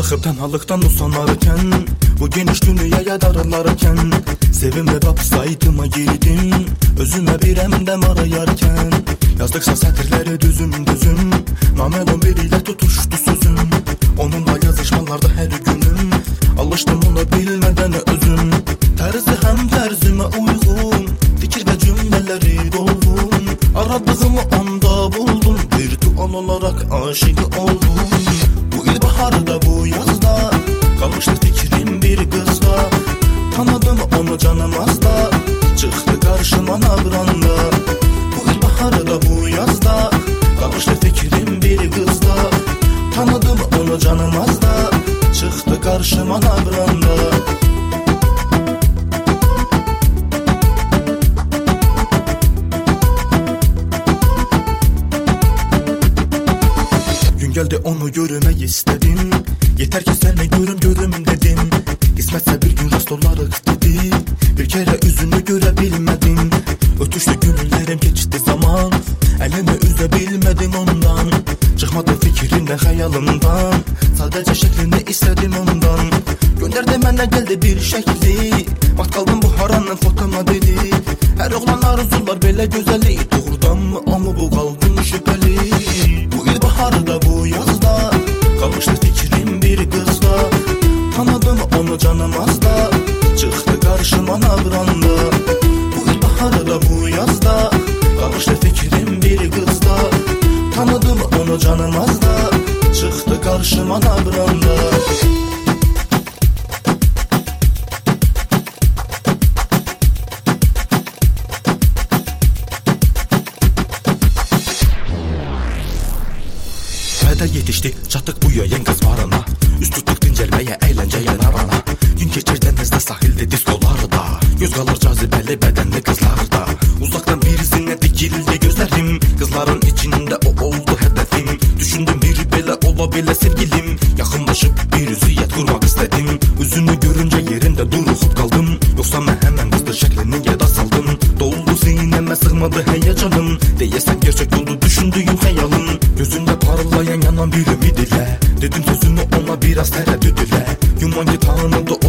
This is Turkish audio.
Baxıb tənhalıqdan usanarkən, bu geniş dünyaya darılarkən, sevimli vəbsaytıma girdim, özümə bir əmdəm arayarkən. Yazdıqsa sətirləri düzüm, naməlum biriyle tutuşdu sözüm. Onunla yazışmalarda hər günüm, alışdım ona bilmədən özüm. Tərzi həm tərzimə uyğun, fikir və cümlələri dolğun. Aradığımı onda buldum, virtual olarak aşık oldum. Bu ilbaharda, bu yazda, kalmıştı fikrim bir kızda. Tanıdım onu canım azda, çıktı karşıma nabranda. Bu ilbaharda, bu yazda, kalmıştı fikrim bir kızda. Tanıdım onu canım azda, çıktı karşıma nabranda. Geldi onu görmek istedim. Yeter ki seni görüm dedim. Kısmetse bir gün rast olarıq dedi. Bir kere yüzünü görebilmedim. Ötüştü günlerim, geçti zaman. Elini üzebilmedim ondan. Çıkmadı fikrimle hayalımdan. Sadece şeklini istedim ondan. Gönderdi mənə geldi bir şekli. Vaxt kaldım bu haranın fotoma dedi. Her oğlan arzular belə gözəli. Doğrudan mı ama bu kaldım şüpheli. Bu ilbaharda, bu yazda, kalmıştı fikrim bir kızda. Tanıdım onu canım azda, çıktı karşıma nabranda. Bu ilbaharda, bu yazda, kalmıştı fikrim bir kızda. Tanıdım onu canım azda, çıktı karşıma nabranda. Yetişti, çattık bu yayın kız varına. Üst tuttuk dincelmeye, eğlenceye narana. Gün geçir denizde, sahilde, diskolarda. Göz kalır cazibeli bedenli kızlarda. Uzaktan birisine dikildi gözlerim. Kızların içinde o oldu hedefim. Düşündüm biri bile olabilir sevgilim. Yakınlaşıp bir üzüyet kurmak istedim. Yüzünü görünce yerinde durup kaldım. Yoksa ben hemen kızdır şeklini yada saldım. Doldu zihnime, sığmadı heyecanım. Deyesen gerçek oldu düşündüğüm hayalim. Gözünde parlayan yanan bir ümid ile. Dedim sözümü ona biraz tereddüt ile. Yuman ki tanıdı